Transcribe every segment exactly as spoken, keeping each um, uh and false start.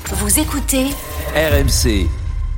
Vous écoutez R M C.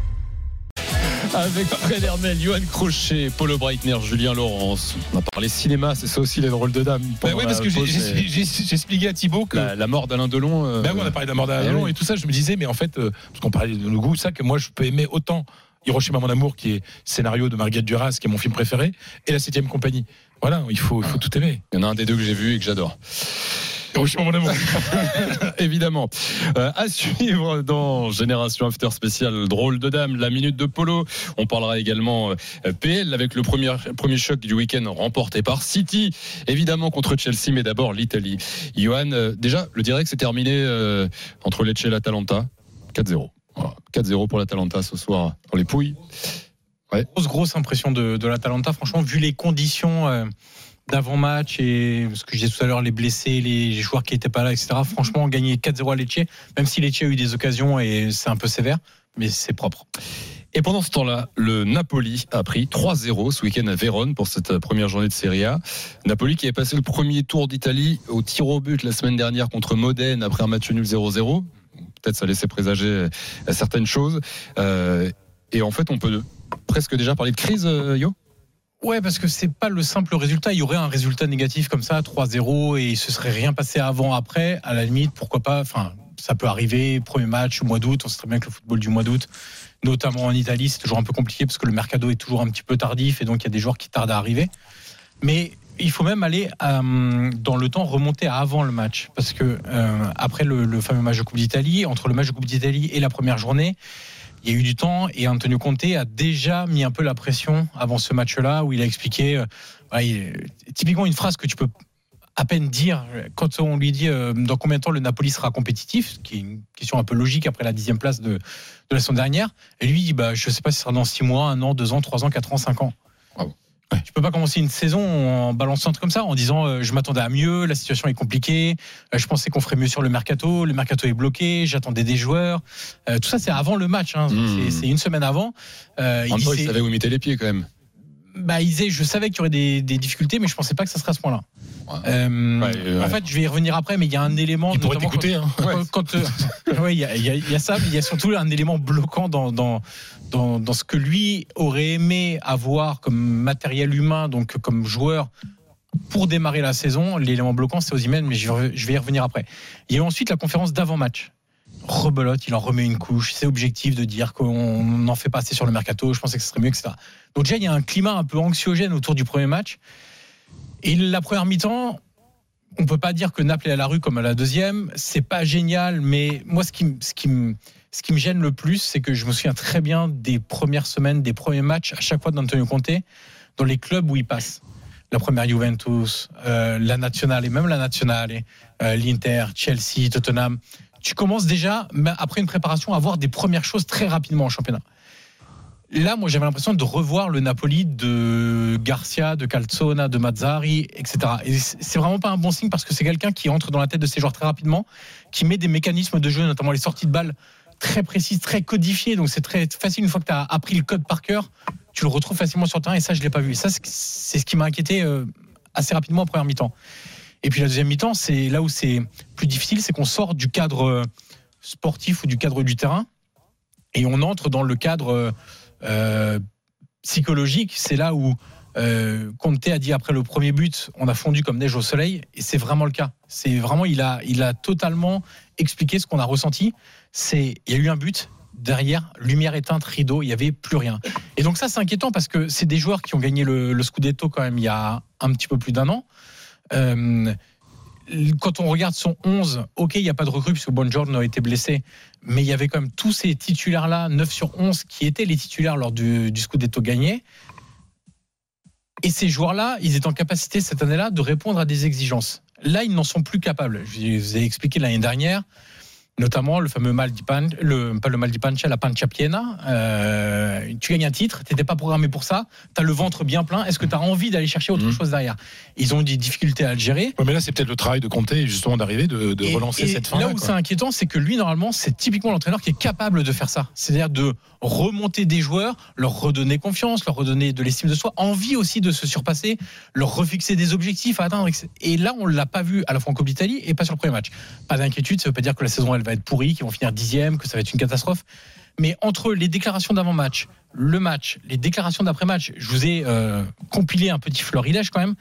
Avec Fred Hermel, Johan Crochet, Paulo Breitner, Julien Laurence. On a parlé cinéma, c'est ça aussi les drôles de dames. Bah oui, parce que j'ai, j'ai, j'ai, j'ai expliqué à Thibaut que. La, la mort d'Alain Delon. Euh... Bah oui, on a parlé de la mort d'Alain Delon oui. et tout ça. Je me disais, mais en fait, euh, parce qu'on parlait de nos goûts, ça, que moi, je peux aimer autant Hiroshima, mon amour, qui est scénario de Marguerite Duras, qui est mon film préféré, et La Septième Compagnie. Voilà, il faut, il faut tout aimer. Il y en a un des deux que j'ai vu et que j'adore. Hiroshima, mon amour. Évidemment. Euh, à suivre dans Génération After spécial drôle de dame, la minute de Polo. On parlera également euh, P L avec le premier, premier choc du week-end remporté par City, évidemment contre Chelsea, mais d'abord l'Italie. Johan, euh, déjà, le direct s'est terminé euh, entre Lecce et l'Atalanta. quatre zéro. Voilà. quatre zéro pour l'Atalanta ce soir dans les Pouilles. Ouais. Grosse, grosse impression de, de l'Atalanta. Franchement, vu les conditions euh, d'avant-match et ce que je disais tout à l'heure, les blessés, les joueurs qui n'étaient pas là, et cetera. Franchement, gagner quatre zéro à Lecce, même si Lecce a eu des occasions et c'est un peu sévère, mais c'est propre. Et pendant ce temps-là, le Napoli a pris trois zéro ce week-end à Vérone pour cette première journée de Serie A. Napoli qui est passé le premier tour d'Italie au tir au but la semaine dernière contre Modène après un match nul zéro zéro. Peut-être ça laissait présager certaines choses. Euh, et en fait, on peut presque déjà parler de crise, Yo ? Ouais, parce que c'est pas le simple résultat. Il y aurait un résultat négatif comme ça, trois zéro, et il se serait rien passé avant, après. À la limite, pourquoi pas. Enfin, ça peut arriver. Premier match au mois d'août. On sait très bien que le football du mois d'août, notamment en Italie, c'est toujours un peu compliqué parce que le mercato est toujours un petit peu tardif et donc il y a des joueurs qui tardent à arriver. Mais il faut même aller euh, dans le temps, remonter à avant le match, parce que euh, après le, le fameux match de Coupe d'Italie, entre le match de Coupe d'Italie et la première journée, il y a eu du temps et Antonio Conte a déjà mis un peu la pression avant ce match-là, où il a expliqué, euh, ouais, il, typiquement une phrase que tu peux à peine dire quand on lui dit euh, dans combien de temps le Napoli sera compétitif, ce qui est une question un peu logique après la dixième place de, de la saison dernière, et lui il dit bah, je ne sais pas si ce sera dans six mois, un an, deux ans, trois ans, quatre ans, cinq ans. Bravo. Ouais. Tu peux pas commencer une saison en balançant un truc comme ça, en disant euh, je m'attendais à mieux, la situation est compliquée, euh, je pensais qu'on ferait mieux sur le mercato, le mercato est bloqué, j'attendais des joueurs. Euh, tout ça c'est avant le match, hein. mmh. c'est, c'est une semaine avant. Euh, il, il savait où il mettait les pieds quand même. Bah, il disait, je savais qu'il y aurait des, des difficultés, mais je pensais pas que ça serait à ce point-là. Ouais. Euh, ouais, ouais. En fait, je vais y revenir après, mais il y a un élément. Il pourrait t'écouter. Quand, hein. quand, quand, euh, ouais, il y a, il y a, il y a ça, mais il y a surtout un élément bloquant dans, dans, dans, dans ce que lui aurait aimé avoir comme matériel humain, donc comme joueur, pour démarrer la saison. L'élément bloquant, c'est Osimhen, mais je vais, je vais y revenir après. Il y a eu ensuite la conférence d'avant-match. Rebelote, il en remet une couche. C'est objectif de dire qu'on n'en fait pas assez sur le mercato. Je pensais que ce serait mieux, et cetera. Donc déjà, il y a un climat un peu anxiogène autour du premier match. Et la première mi-temps, on peut pas dire que Naples est à la rue comme à la deuxième. C'est pas génial, mais moi, ce qui, ce qui, me, ce qui me gêne le plus, c'est que je me souviens très bien des premières semaines, des premiers matchs, à chaque fois d'Antonio Conte, dans les clubs où il passe. La première Juventus, euh, la Nationale, et même la Nationale, euh, l'Inter, Chelsea, Tottenham. Tu commences déjà, après une préparation, à voir des premières choses très rapidement en championnat. Là, moi, j'avais l'impression de revoir le Napoli de Garcia, de Calzona, de Mazzarri, et cetera. Et c'est vraiment pas un bon signe parce que c'est quelqu'un qui entre dans la tête de ses joueurs très rapidement, qui met des mécanismes de jeu, notamment les sorties de balles très précises, très codifiées. Donc, c'est très facile. Une fois que tu as appris le code par cœur, tu le retrouves facilement sur le terrain. Et ça, je l'ai pas vu. Et ça, c'est ce qui m'a inquiété assez rapidement en première mi-temps. Et puis la deuxième mi-temps, c'est là où c'est plus difficile, c'est qu'on sort du cadre sportif ou du cadre du terrain et on entre dans le cadre euh, psychologique. C'est là où euh, Conte a dit après le premier but, on a fondu comme neige au soleil, et c'est vraiment le cas. C'est vraiment, il a, il a totalement expliqué ce qu'on a ressenti. C'est, il y a eu un but. Derrière, lumière éteinte, rideau, il n'y avait plus rien. Et donc ça, c'est inquiétant parce que c'est des joueurs qui ont gagné le, le Scudetto quand même il y a un petit peu plus d'un an. Euh, quand on regarde son onze, ok, il n'y a pas de recrue puisque Buongiorno a été blessé, mais il y avait quand même tous ces titulaires-là, neuf sur onze, qui étaient les titulaires lors du, du Scudetto gagné. Et ces joueurs-là, ils étaient en capacité cette année-là de répondre à des exigences. Là, ils n'en sont plus capables. Je vous ai expliqué l'année dernière, notamment le fameux mal di pancia, le, pas le mal di pancia, la pancia piena. Euh, tu gagnes un titre, tu n'étais pas programmé pour ça, tu as le ventre bien plein, est-ce que tu as envie d'aller chercher autre mmh. chose derrière ? Ils ont des difficultés à le gérer. Ouais, mais là, c'est peut-être le travail de Conte, justement, d'arriver, de, de et, relancer et cette fin-là. Là où quoi. C'est inquiétant, c'est que lui, normalement, c'est typiquement l'entraîneur qui est capable de faire ça. C'est-à-dire de remonter des joueurs, leur redonner confiance, leur redonner de l'estime de soi, envie aussi de se surpasser, leur refixer des objectifs à atteindre. Et là, on ne l'a pas vu à la fois en Coupe d'Italie et pas sur le premier match. Pas d'inquiétude, ça ne veut pas dire que la saison, elle va va être pourri, qu'ils vont finir dixième, que ça va être une catastrophe. Mais entre les déclarations d'avant-match, le match, les déclarations d'après-match, je vous ai euh, compilé un petit florilège quand même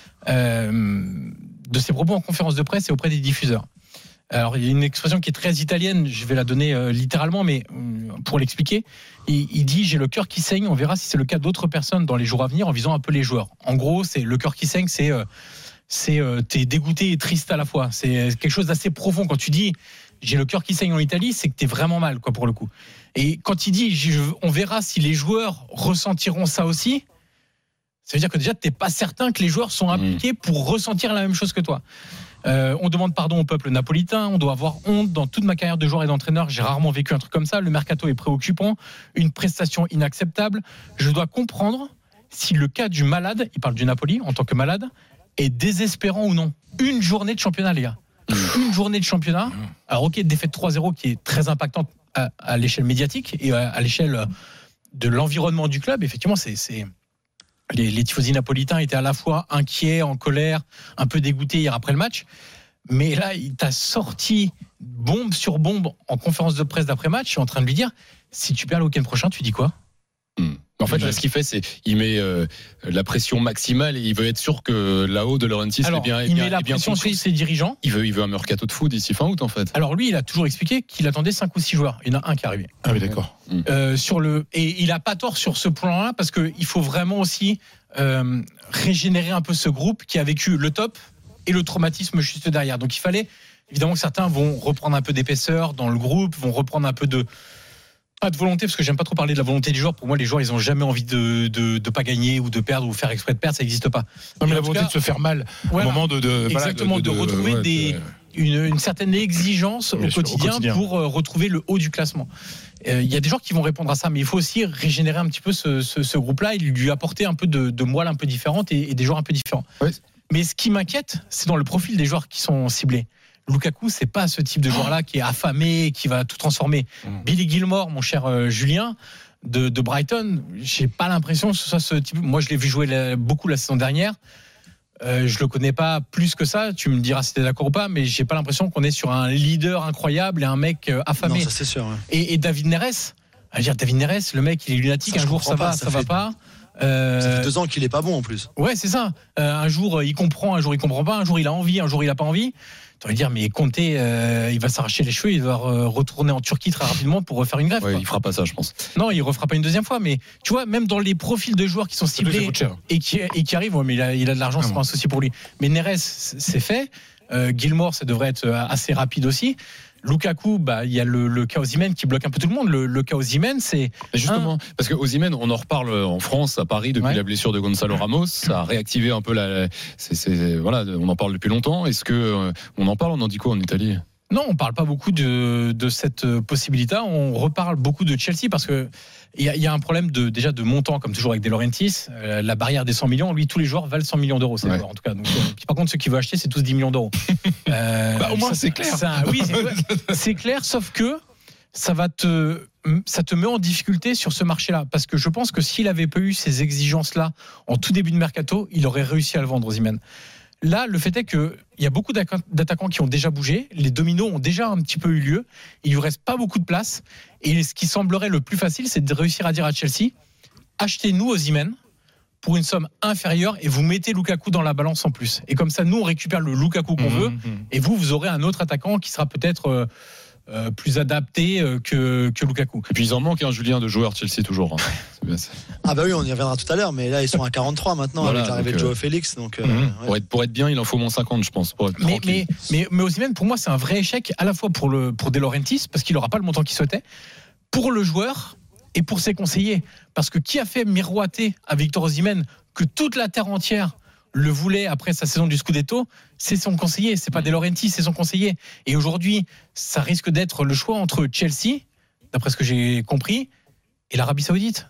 euh, de ses propos en conférence de presse et auprès des diffuseurs. Alors, il y a une expression qui est très italienne, je vais la donner euh, littéralement, mais euh, pour l'expliquer, il, il dit « j'ai le cœur qui saigne, on verra si c'est le cas d'autres personnes dans les jours à venir en visant un peu les joueurs ». En gros, c'est le cœur qui saigne, c'est, euh, c'est euh, t'es dégoûté et triste à la fois. C'est quelque chose d'assez profond. Quand tu dis « j'ai le cœur qui saigne en Italie », c'est que t'es vraiment mal, quoi, pour le coup. Et quand il dit je, « on verra si les joueurs ressentiront ça aussi », ça veut dire que déjà, t'es pas certain que les joueurs sont impliqués pour ressentir la même chose que toi. Euh, on demande pardon au peuple napolitain, on doit avoir honte. Dans toute ma carrière de joueur et d'entraîneur, j'ai rarement vécu un truc comme ça. Le mercato est préoccupant, une prestation inacceptable. Je dois comprendre si le cas du malade, il parle du Napoli en tant que malade, est désespérant ou non. Une journée de championnat, les gars. Une journée de championnat. Alors ok, défaite trois zéro qui est très impactante à, à l'échelle médiatique et à, à l'échelle de l'environnement du club. Effectivement, c'est... c'est... Les, les tifosi napolitains étaient à la fois inquiets, en colère, un peu dégoûtés hier après le match. Mais là, il t'a sorti bombe sur bombe en conférence de presse d'après-match. Je suis en train de lui dire, si tu perds le week-end prochain, tu dis quoi ? Hmm. En fait, là, ce qu'il fait, c'est il met euh, la pression maximale et il veut être sûr que là-haut de Laurentiis est bien, est il bien, met la est bien pression compris. sur ses dirigeants. Il veut, il veut un mercato de fou d'ici fin août, en fait. Alors lui, il a toujours expliqué qu'il attendait cinq ou six joueurs. Il y en a un qui est arrivé. Ah oui, d'accord. Euh, sur le et il a pas tort sur ce plan-là parce que il faut vraiment aussi euh, régénérer un peu ce groupe qui a vécu le top et le traumatisme juste derrière. Donc il fallait évidemment que certains vont reprendre un peu d'épaisseur dans le groupe, vont reprendre un peu de pas de volonté, parce que j'aime pas trop parler de la volonté des joueurs. Pour moi, les joueurs, ils ont jamais envie de de, de pas gagner ou de perdre ou faire exprès de perdre, ça n'existe pas. Non, mais Et la en tout volonté cas, de se faire mal voilà, au moment de, de exactement, voilà, de, de, de retrouver ouais, des, de... une, une certaine exigence Bien au sûr, quotidien, au quotidien pour euh, retrouver le haut du classement. Il euh, y a des joueurs qui vont répondre à ça, mais il faut aussi régénérer un petit peu ce, ce, ce groupe-là et lui apporter un peu de, de moelle un peu différente et, et des joueurs un peu différents. Ouais. Mais ce qui m'inquiète, c'est dans le profil des joueurs qui sont ciblés. Lukaku, c'est pas ce type de joueur-là qui est affamé, qui va tout transformer. Mmh. Billy Gilmour, mon cher euh, Julien, de, de Brighton, j'ai pas l'impression que ce soit ce type. Moi, je l'ai vu jouer la, beaucoup la saison dernière. Euh, je le connais pas plus que ça. Tu me diras si t'es d'accord ou pas, mais j'ai pas l'impression qu'on est sur un leader incroyable et un mec euh, affamé. Non, ça c'est sûr. Ouais. Et, et David Neres, à dire David Neres, le mec, il est lunatique. Ça, un jour ça va, pas, ça, ça va fait... pas. Euh... Ça fait deux ans qu'il est pas bon en plus. Ouais, c'est ça. Euh, un jour il comprend, un jour il comprend pas, un jour il a envie, un jour il a pas envie. Tu vas dire, mais Conte, euh, il va s'arracher les cheveux, il va euh, retourner en Turquie très rapidement pour refaire une greffe. Ouais, il fera pas ça, je pense. Non, il refera pas une deuxième fois. Mais tu vois, même dans les profils de joueurs qui sont ciblés et qui, et qui arrivent, ouais, mais il a, il a de l'argent, ah, c'est bon. Pas un souci pour lui. Mais Neres, c'est fait. Euh, Gilmour, ça devrait être assez rapide aussi. Lukaku, bah, il y a le, le cas Osimhen qui bloque un peu tout le monde. Le, le cas Osimhen, c'est. Mais justement, un... parce que Osimhen, on en reparle en France, à Paris, depuis ouais. la blessure de Gonzalo Ramos. Ça a réactivé un peu la. C'est, c'est, voilà, on en parle depuis longtemps. Est-ce que euh, on en parle? On en dit quoi en Italie? Non, on parle pas beaucoup de, de cette possibilité. On reparle beaucoup de Chelsea parce que il y, y a un problème de, déjà de montant, comme toujours avec De Laurentiis. Euh, la barrière des cent millions, lui, tous les joueurs valent cent millions d'euros. C'est ouais. joueurs, en tout cas. Donc, euh, par contre, ceux qui veulent acheter, c'est tous dix millions d'euros. Euh, bah, au moins, ça, c'est clair. Ça, oui, c'est, c'est clair, sauf que ça va te, ça te met en difficulté sur ce marché-là. Parce que je pense que s'il avait pas eu ces exigences-là en tout début de mercato, il aurait réussi à le vendre, Osimhen. Là, le fait est qu'il y a beaucoup d'attaquants qui ont déjà bougé. Les dominos ont déjà un petit peu eu lieu. Il ne lui reste pas beaucoup de place. Et ce qui semblerait le plus facile, c'est de réussir à dire à Chelsea, achetez-nous Osimhen pour une somme inférieure et vous mettez Lukaku dans la balance en plus. Et comme ça, nous, on récupère le Lukaku qu'on mmh, veut. Mmh. Et vous, vous aurez un autre attaquant qui sera peut-être... Euh, Euh, plus adapté euh, que, que Lukaku. Et puis ils en manquent un hein, Julien de joueurs Chelsea toujours. Hein. C'est bien, c'est... Ah bah oui, on y reviendra tout à l'heure, mais là ils sont à quarante-trois maintenant voilà, avec l'arrivée de Joao euh... Félix. Donc, euh, mmh. ouais. pour, être, pour être bien, il en faut moins cinquante, je pense. Pour être mais, mais, mais, mais Osimhen, pour moi, c'est un vrai échec à la fois pour, le, pour De Laurentiis, parce qu'il n'aura pas le montant qu'il souhaitait, pour le joueur et pour ses conseillers. Parce que qui a fait miroiter à Victor Osimhen que toute la terre entière le voulait après sa saison du Scudetto, c'est son conseiller, c'est pas De Laurentiis, c'est son conseiller. Et aujourd'hui, ça risque d'être le choix entre Chelsea, d'après ce que j'ai compris, et l'Arabie Saoudite.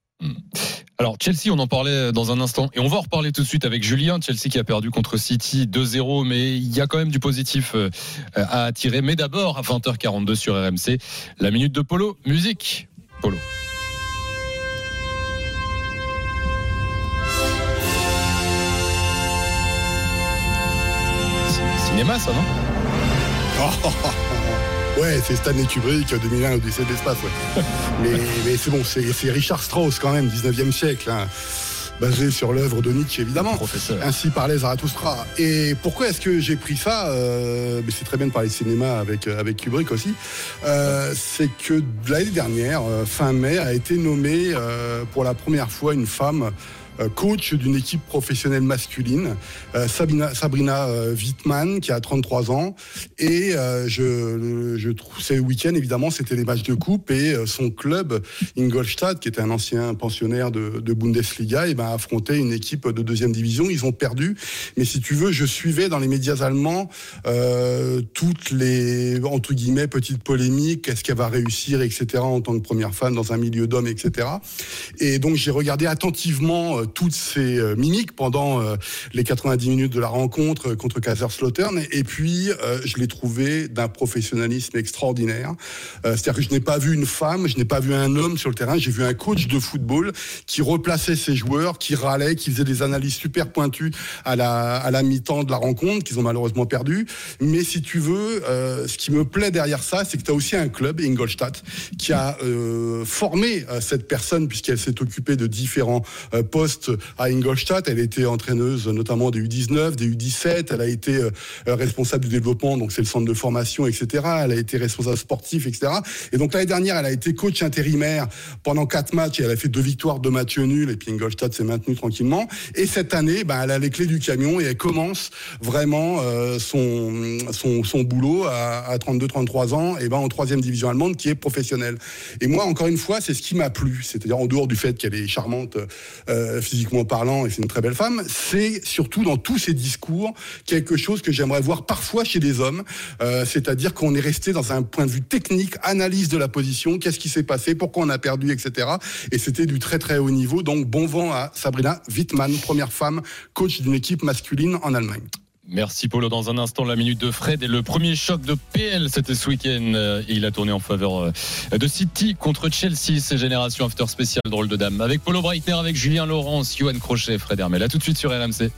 Alors Chelsea, on en parlait dans un instant et on va en reparler tout de suite avec Julien. Chelsea qui a perdu contre City deux zéro, mais il y a quand même du positif à attirer. Mais d'abord, à vingt heures quarante-deux sur R M C, la minute de Polo, musique Polo. Cinéma, ça, non? oh, oh, oh. Ouais, c'est Stanley Kubrick, deux mille un, Odyssée de l'espace, ouais. mais, mais c'est bon, c'est, c'est Richard Strauss quand même, dix-neuvième siècle, hein, basé sur l'œuvre de Nietzsche, évidemment. Professeur. Ainsi parlait Zarathustra. Et pourquoi est-ce que j'ai pris ça euh, mais c'est très bien de parler de cinéma avec, avec Kubrick aussi. Euh, c'est que l'année dernière, fin mai, a été nommée euh, pour la première fois une femme coach d'une équipe professionnelle masculine, euh, Sabrina, Sabrina euh, Wittmann, qui a trente-trois ans. Et euh, je, je trouve, c'est le week-end, évidemment, c'était les matchs de coupe. Et euh, son club, Ingolstadt, qui était un ancien pensionnaire de, de Bundesliga, et ben, a affronté une équipe de deuxième division. Ils ont perdu. Mais si tu veux, je suivais dans les médias allemands euh, toutes les, entre guillemets, petites polémiques. Est-ce qu'elle va réussir, et cetera, en tant que première femme dans un milieu d'hommes, et cetera. Et donc, j'ai regardé attentivement toutes ces euh, mimiques pendant euh, les quatre-vingt-dix minutes de la rencontre contre Kaiserslautern, et puis euh, je l'ai trouvé d'un professionnalisme extraordinaire. Euh, c'est-à-dire que je n'ai pas vu une femme, je n'ai pas vu un homme sur le terrain, j'ai vu un coach de football qui replaçait ses joueurs, qui râlait, qui faisait des analyses super pointues à la, à la mi-temps de la rencontre, qu'ils ont malheureusement perdu. Mais si tu veux, euh, ce qui me plaît derrière ça, c'est que tu as aussi un club, Ingolstadt, qui a euh, formé euh, cette personne, puisqu'elle s'est occupée de différents euh, postes à Ingolstadt. Elle était entraîneuse notamment des U dix-neuf, des U dix-sept. Elle a été euh, responsable du développement, donc c'est le centre de formation, et cetera. Elle a été responsable sportif, et cetera. Et donc l'année dernière, elle a été coach intérimaire pendant quatre matchs et elle a fait deux victoires, deux matchs nuls. Et puis Ingolstadt s'est maintenu tranquillement. Et cette année, ben, elle a les clés du camion et elle commence vraiment euh, son, son son boulot à, à trente-deux, trente-trois ans, et ben en troisième division allemande, qui est professionnelle. Et moi, encore une fois, c'est ce qui m'a plu. C'est-à-dire en dehors du fait qu'elle est charmante euh, physiquement parlant, et c'est une très belle femme, c'est surtout dans tous ces discours quelque chose que j'aimerais voir parfois chez des hommes, euh, c'est-à-dire qu'on est resté dans un point de vue technique, analyse de la position, qu'est-ce qui s'est passé, pourquoi on a perdu, et cetera. Et c'était du très très haut niveau, donc bon vent à Sabrina Wittmann, première femme coach d'une équipe masculine en Allemagne. Merci Polo. Dans un instant, la minute de Fred et le premier choc de P L, c'était ce week-end. Et il a tourné en faveur de City contre Chelsea. C'est Génération After spécial drôle de dame. Avec Polo Breitner, avec Julien Laurence, Johan Crochet, Fred Hermel. À tout de suite sur R M C.